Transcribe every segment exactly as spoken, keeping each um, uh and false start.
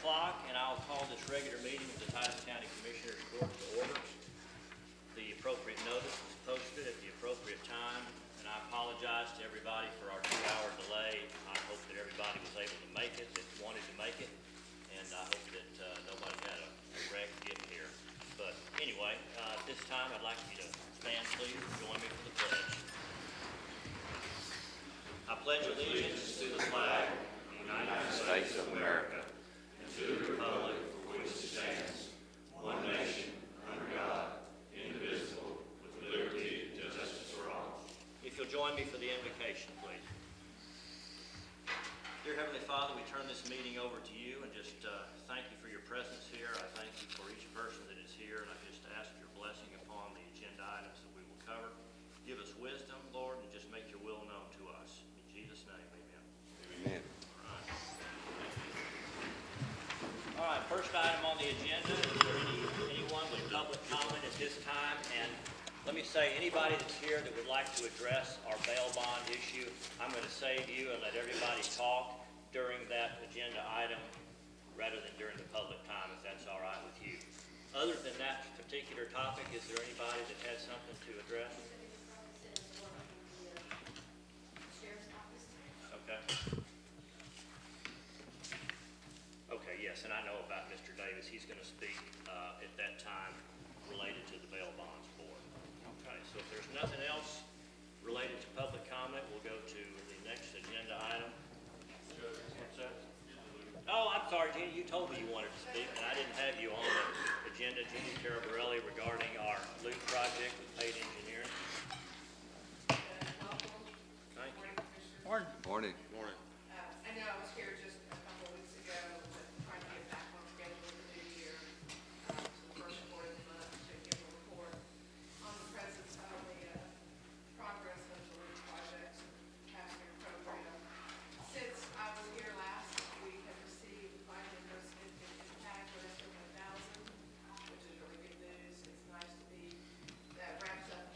o'clock, and I'll call this regular meeting of the Titus County Commissioners Court to order. The appropriate notice was posted at the appropriate time, and I apologize to everybody for our two-hour delay. I hope that everybody was able to make it, that wanted to make it, and I hope that uh, nobody had a wreck getting here. But anyway, uh, at this time, I'd like you to stand, please, and join me for the pledge. I pledge allegiance to the flag of the United States of America and to the republic for which it stands, one nation, under God, indivisible, with liberty and justice for all. If you'll join me for the invocation, please. Dear Heavenly Father, we turn this meeting over to you and just uh, thank you for your presence here. I thank you for each person that is here, and I just ask your blessing upon the agenda items that we will cover. Give us wisdom, Lord, and just make your will known to us. In Jesus' name, amen. Amen. All right. All right, first item on the agenda, is there any, anyone with public comment at this time? And let me say, anybody that's here that would like to address our bail bond issue, I'm going to save you and let everybody talk during that agenda item rather than during the public time, if that's all right with you. Other than that particular topic, is there anybody that has something to address? Okay. Okay, yes, and I know about Mister Davis. He's going to speak uh, at that time related to the bail bonds board. Okay, so if there's nothing else related to public comment, we'll go to the next agenda item. What's that? Oh, I'm sorry, Jeannie, you told me you wanted to speak, and I didn't have you on the agenda. Jeannie Carabarelli regarding our loop project with Paid Engineering. Thank you. Morning. Morning. Morning. Uh, I know I was here just a couple of weeks ago, but trying to get back on schedule with the new year. Uh, so the first quarter of the month to give a report on the presence of the uh, progress of the loop project passing program. Since I was here last, we have received finally no significant impact with S O one thousand, which is really good news. It's nice to be, that wraps up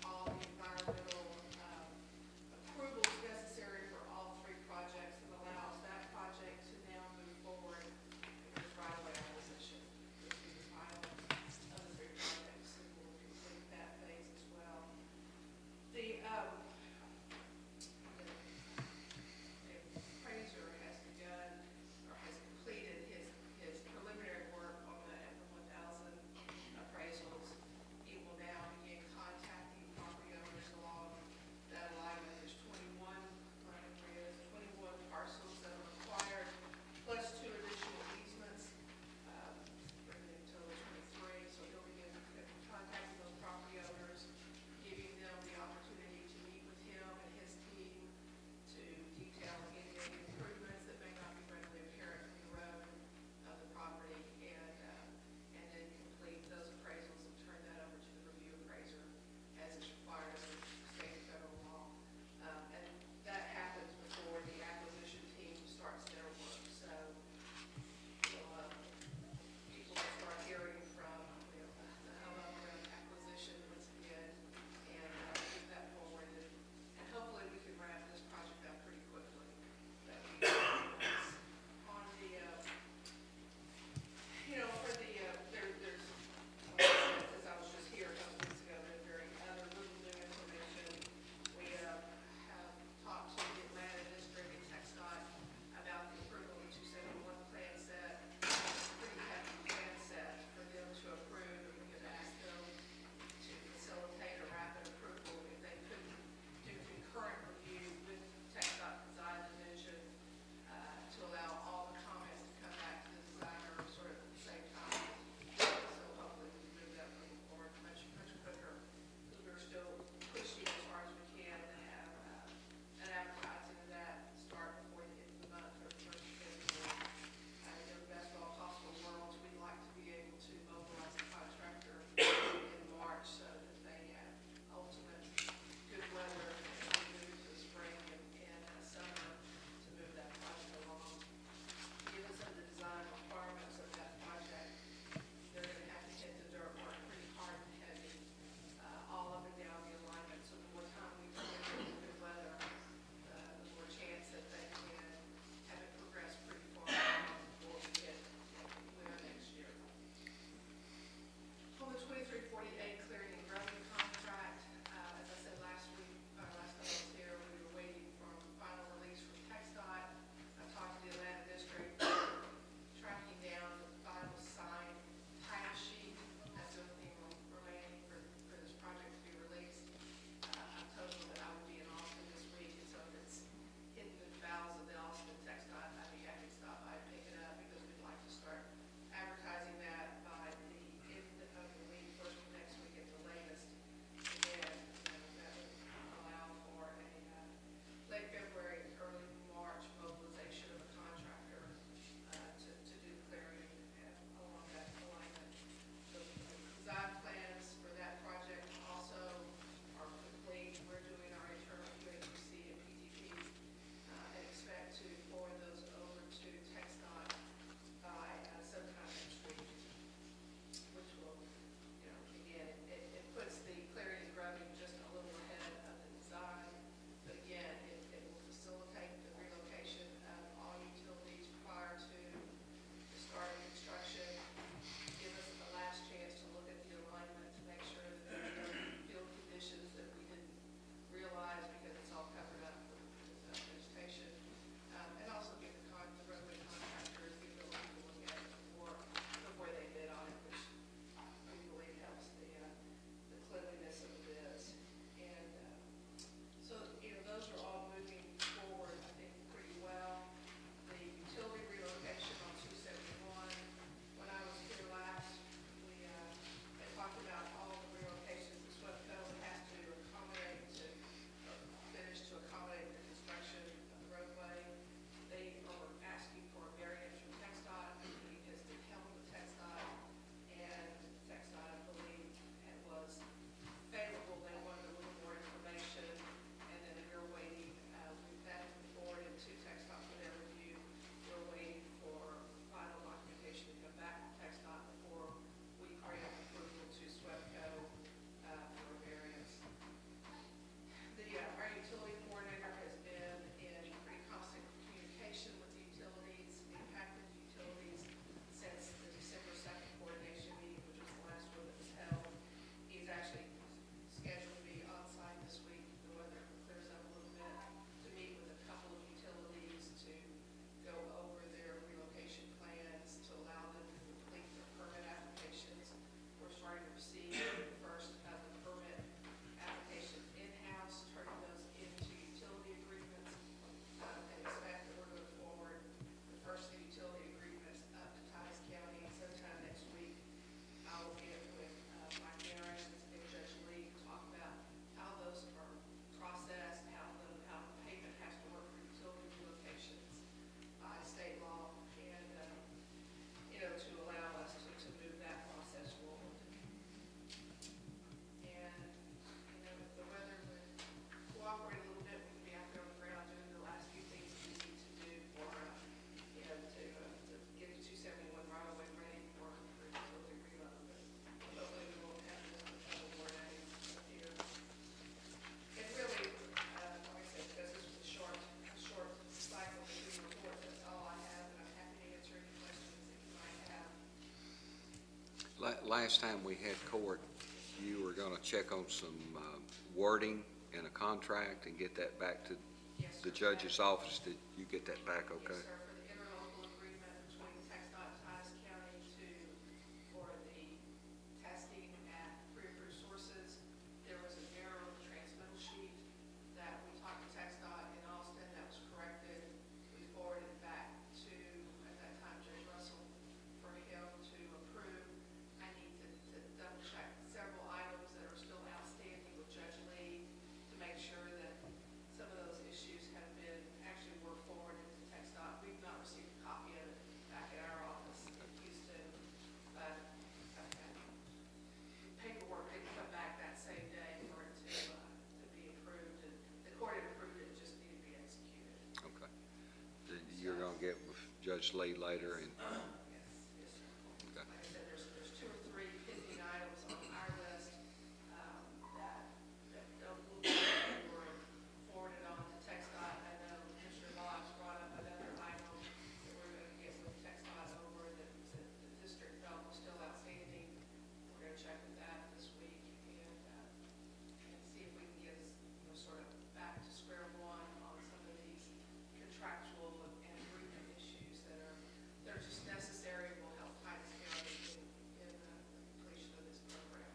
last time we had court, you were gonna check on some um, wording in a contract and get that back to Yes, the sir. judge's office. Did you get that back okay? Yes, sir, for the interlocal agreement between TxDOT and Titus County to, for the testing at pre-approved sources, there was an error on the transmittal sheet that we talked to TxDOT in Austin, that was corrected. We forwarded it back to, at that time, Judge Russell, for him to approve. I need to, to double check several items that are still outstanding with Judge Lee to make sure that some of those issues have been, actually were forwarded to TxDOT. We've not received a copy of it back at our office in Houston, but uh, paperwork didn't come back that same day for it to, uh, to be approved, and the court had approved it, it just needed to be executed. Okay. Then You're gonna get with Judge Lee later and, Yes, yes, sir. okay. Like I said, there's, there's two or three pending items on our list, um, that, that don't move forward, forwarded on to TxDOT. I know Commissioner Boggs brought up another item that we're gonna get with TxDOT over that the, the district felt was still outstanding. We're gonna check with that this week and, uh, and see if we can get us, you know, sort of back to square one on some of these contractual and agreement issues that are, they're just necessary and will help Titus County in, in uh, the completion of this program.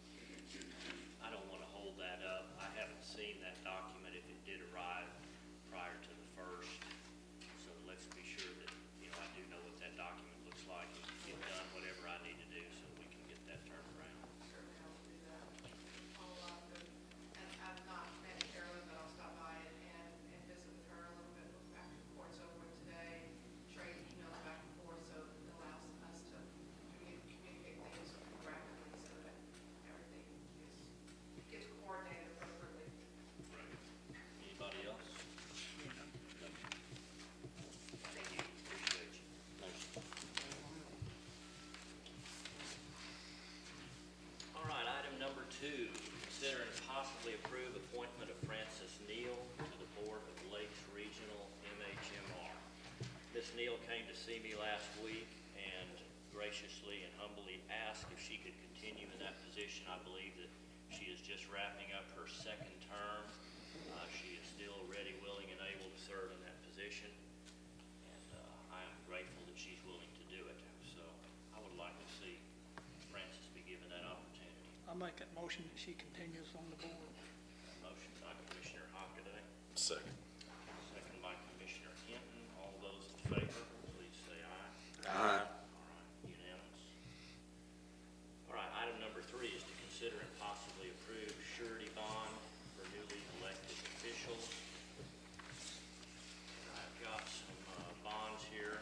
I don't want to hold that up. I haven't seen that document if it did arrive prior to the first. So let's be sure that, you know, I do know what that document looks like and get done whatever I need to do so that we can get that turned around. Certainly help do that. Follow up and, and I've not met Carolyn, but I'll stop by and, and, and visit with her a little bit after the court's over today. Trade emails back and forth, so it allows us to commu- communicate things rapidly so that everything is, gets coordinated appropriately. Right. Anybody else? Thank you. Appreciate you. Motion. All right, item number two, consider and possibly approve appointment of Frances Neal to the Board of Lakes Regional M H M R. Miz Neal came to see me last week and graciously and humbly asked if she could continue in that position. I believe that she is just wrapping up her second term. Uh, she is still ready, willing, and able to serve in that position. And uh, I am grateful that she's willing to do it. So I would like to see Frances be given that opportunity. I'll make that motion that she continues on the board. Motion by Commissioner Hockaday, Second. second by Commissioner Hinton. All those in favor, please say aye. Aye. All right, unanimous. All right, item number three is to consider and possibly approve surety bond for newly elected officials. I've got some uh, bonds here.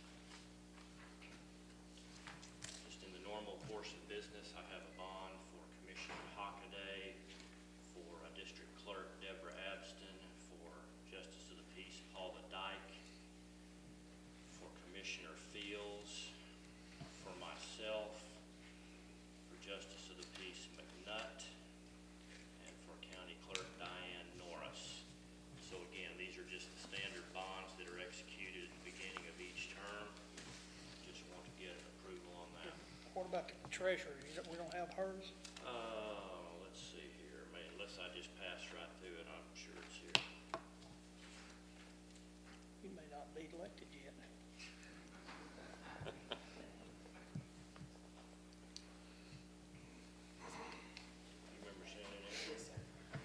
Just in the normal course of business, I have a bond for Commissioner Hockaday, for uh, District Clerk Deborah Abston, for Justice of the Peace Paula Dyke, for Commissioner Fields, for myself, for Justice of the Peace McNutt, and for County Clerk Diane Norris. So again, these are just the standard bonds that are executed at the beginning of each term. Just want to get approval on that. What about the treasurer? You don't- We don't have hers? Uh, let's see here, man, unless I just pass right through it, I'm sure it's here. You may not be elected yet. You remember seeing it? Yes, sir.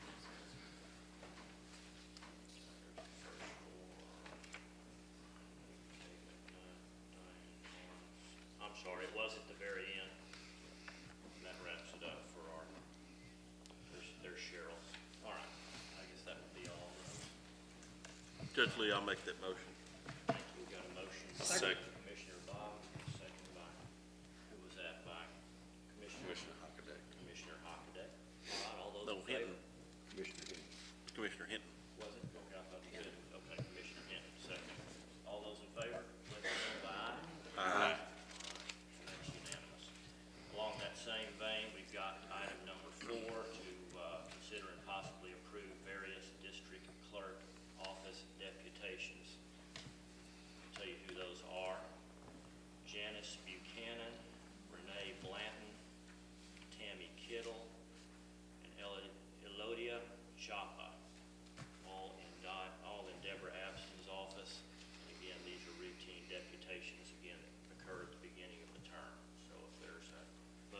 I'm sorry, it was at the very end. That wraps it up for our, there's, there's Cheryl's. All right, I guess that would be all. Judge Lee, I'll make that motion. Thank you. We've got a motion. Second. Commissioner Bob, second by, who was that by? Commissioner? Commissioner Hockaday. Commissioner Hockaday. All right, all those No, in favor? Hinton. Commissioner Hinton. Commissioner Hinton. Was it? Okay, I thought you did. Okay, Commissioner Hinton, second. All those in favor, let me know by aye. Aye. And that's unanimous. Along that same vein, we've got item number four to uh, consider and possibly approve various district clerk office deputations. I'll tell you who those are.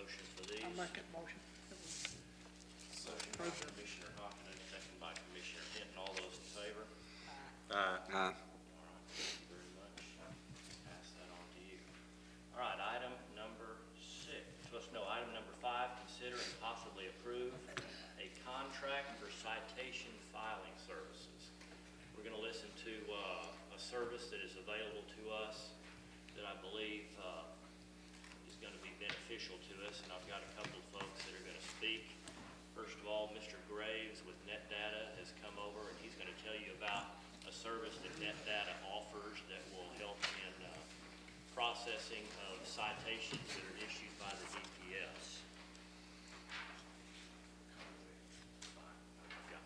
motion for these? I make that motion. Motion by Commissioner Hopkins, second by Commissioner Hinton. All those in favor? Aye. Aye. All right, thank you very much. Pass that on to you. All right, item number six, let's know, item number five, consider and possibly approve a contract for citation filing services. We're gonna listen to, uh, a service that is available to us that I believe, uh, is gonna be beneficial to us, and I've got a couple of folks that are gonna speak. First of all, Mister Graves with NetData has come over, and he's gonna tell you about a service that NetData offers that will help in uh, processing of citations that are issued by the D P S. Yeah.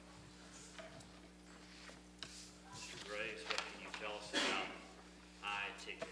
Mister Graves, what can you tell us about iTicket?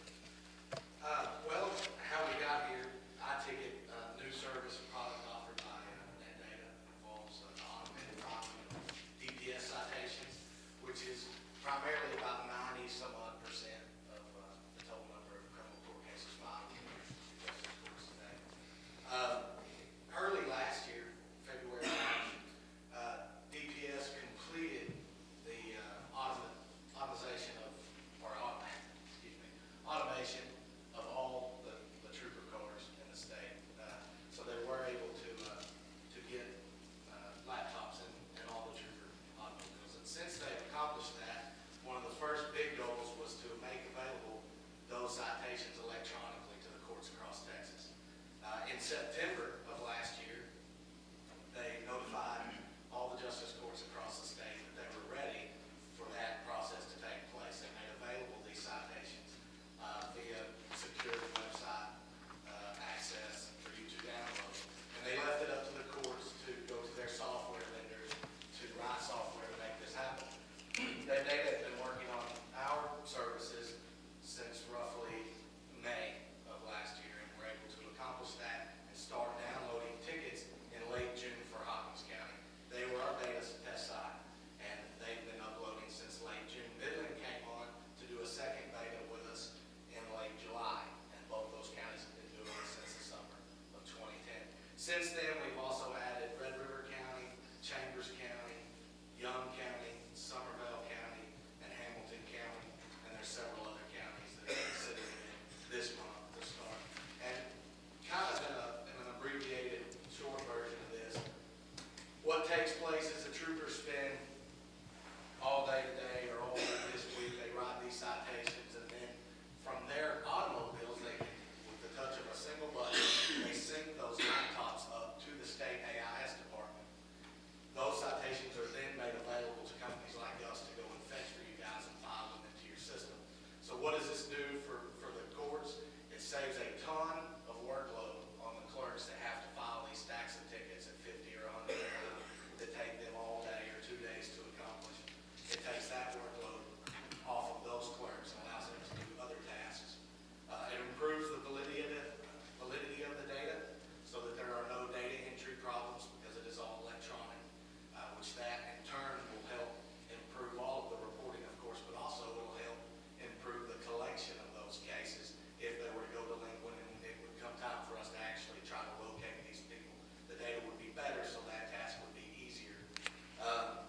Uh, well, how we got here, iTicket, uh, new service and product offered by uh, NetData, involves uh, automated filing of D P S citations, which is primarily about ninety some odd percent of uh, the total number of criminal court cases filed in the justice courts today. Uh, early last year, February, March, uh, D P S completed the uh, autom- automation of, or autom- excuse me, automation of all the, the trooper cars in the state. Uh, so they were able to, uh, to get uh, laptops in, in all the trooper automobiles. And since they've accomplished that, one of the first big goals was to make available those citations electronically to the courts across Texas. Uh, in September of last year, they notified all the justice courts across the state that they were ready for that process to take place. They made available these citations uh, via secure website uh, access for you to download. And they left it up to the courts to go to their software vendors to write software to make this happen. They, they have been working on our services since roughly May of last year, and we're able to accomplish that and start downloading tickets in late June for Hopkins County. They were our beta test site, and they've been uploading since late June. Midland came on to do a second beta with us in late July, and both those counties have been doing it since the summer of twenty ten. Since then, we've also added Red River County, Chambers County, Young County, Somervell County, and Hamilton County, and there's several other counties that are considering it this month to start. And kind of in, a, in an abbreviated, short version of this, what takes place is the troopers spend all day today or all day this week, they write these citations, and then from their automobiles, they can, with the touch of a single button, they sync those laptops up to the state A I S department. Those citations are then made available to companies like us to go and fetch for you guys and file them into your system. So what does this do for, for the courts? It saves a ton of workload on the clerks that have to file these stacks of tickets at fifty or a hundred that take them all day or two days to accomplish. It takes that workload off of those clerks and allows them to do other tasks. Uh, it improves the validity of, it, validity of the data so that there are no data entry problems because it is all electronic, uh, which that in turn will help improve all of the reporting, of course, but also it will help improve the collection of those cases if they were to go delinquent and it would come time for us to actually try to locate these people. The data would be better, so that task would be easier. Um,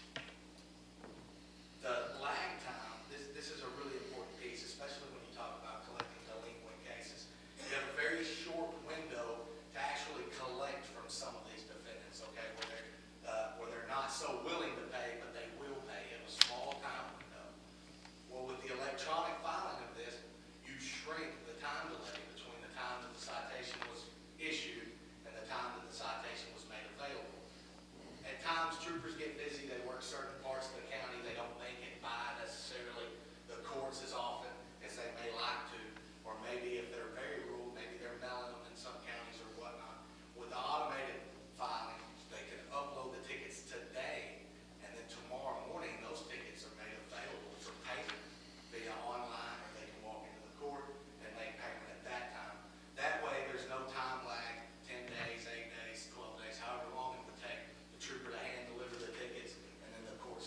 the lag time, this, this is a really important piece, especially when you talk about collecting delinquent cases. You have a very short window to actually collect from some of these defendants, okay, where they're, uh, where they're not so willing to pay, but they will pay in a small time window. Well, with the electronic filing of this, you shrink the time delay between the time that the citation was issued and the time that the citation was made available. At times, troopers get busy, they work certain parts of the county, they don't make it by necessarily the courts as often as they may like to, or maybe if they're very rural, maybe they're mailing them in some counties or whatnot. With the automated filing, they can upload the tickets today, and then tomorrow morning, those tickets are made available for payment via online, or they can walk into the court and make payment at that time. That way, there's no time lag, ten days, eight days, twelve days, however long it would take the trooper to hand deliver the tickets, and then the courts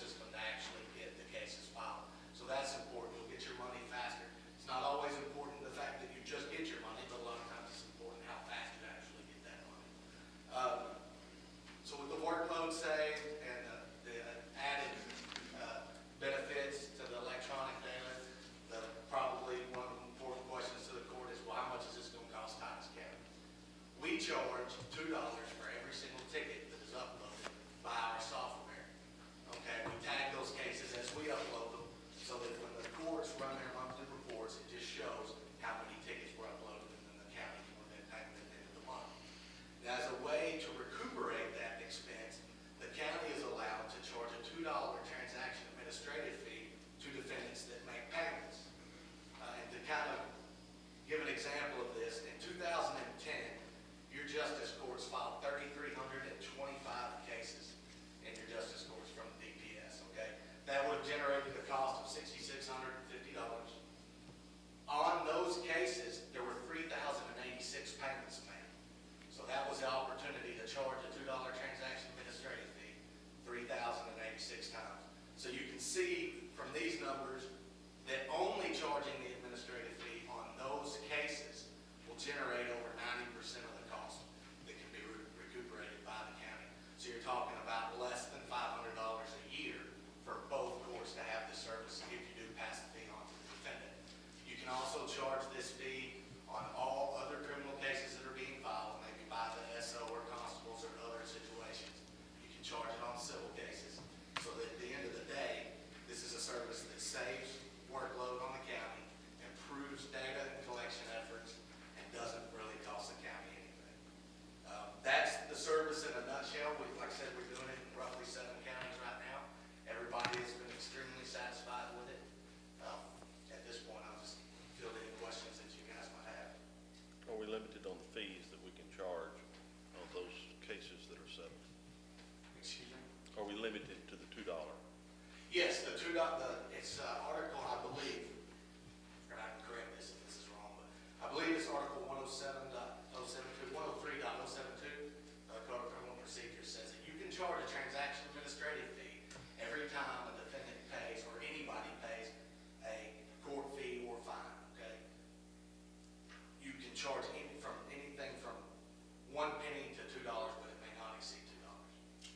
saves workload on the county, improves data and collection efforts, and doesn't really cost the county anything. Um, That's the service in a nutshell. We, like I said, we're doing it in roughly seven counties right now. Everybody has been extremely satisfied with it. Um, At this point, I'll just field any questions that you guys might have. Are we limited on the fees that we can charge on those cases that are settled? Excuse me? Are we limited to the two dollar? Yes, the two dot, the, it's uh, article, I believe, and I can correct this if this is wrong, but I believe it's article one oh seven dot oh seven two, one oh three dot oh seven two, uh, Code of Criminal Procedure says that you can charge a transaction administrative fee every time a defendant pays or anybody pays a court fee or fine, okay? You can charge any, from, anything from one penny to two dollars, but it may not exceed two dollars.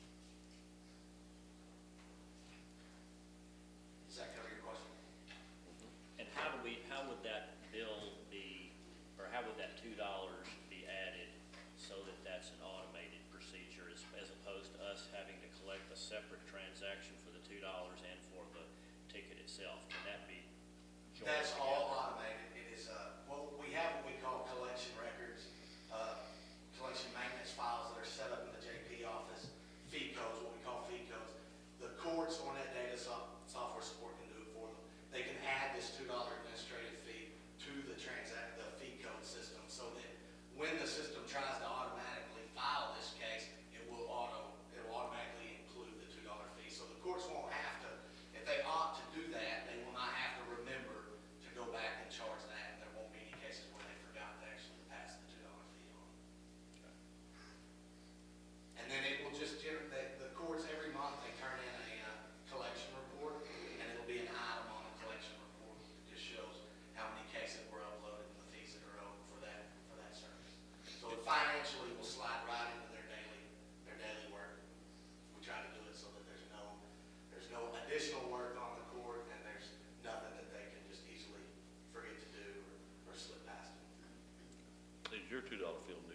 Does that cover your question? And how do we, how would that bill be, or how would that two dollars be added so that that's an automated procedure as, as opposed to us having to collect a separate transaction for the two dollars and for the ticket itself? Can that be joined That's all together? automated. It is, uh, well, we have what we call collection records, uh, collection maintenance files that are set up in the J P office, fee codes, what we call fee codes. The courts on that data soft- software support can do it for them. They can add this two dollar administrative fee to the transact, the fee code system, so that when the system tries to automatically file this case, it will auto, it will automatically include the two dollar fee. So the courts won't have to, if they opt to do that, they will not have to remember to go back and charge that, and there won't be any cases where they forgot to actually pass the two dollar fee on. And then it will just generate, the, the courts every month, they turn in a, uh, collection report, and it'll be an item on the collection report that just shows how many cases were uploaded and the fees that are owed for that, for that service. So it financially will slide right into their daily, their daily work. We try to do it so that there's no, there's no additional work on the court, and there's nothing that they can just easily forget to do or, or slip past them. Is your two dollar field new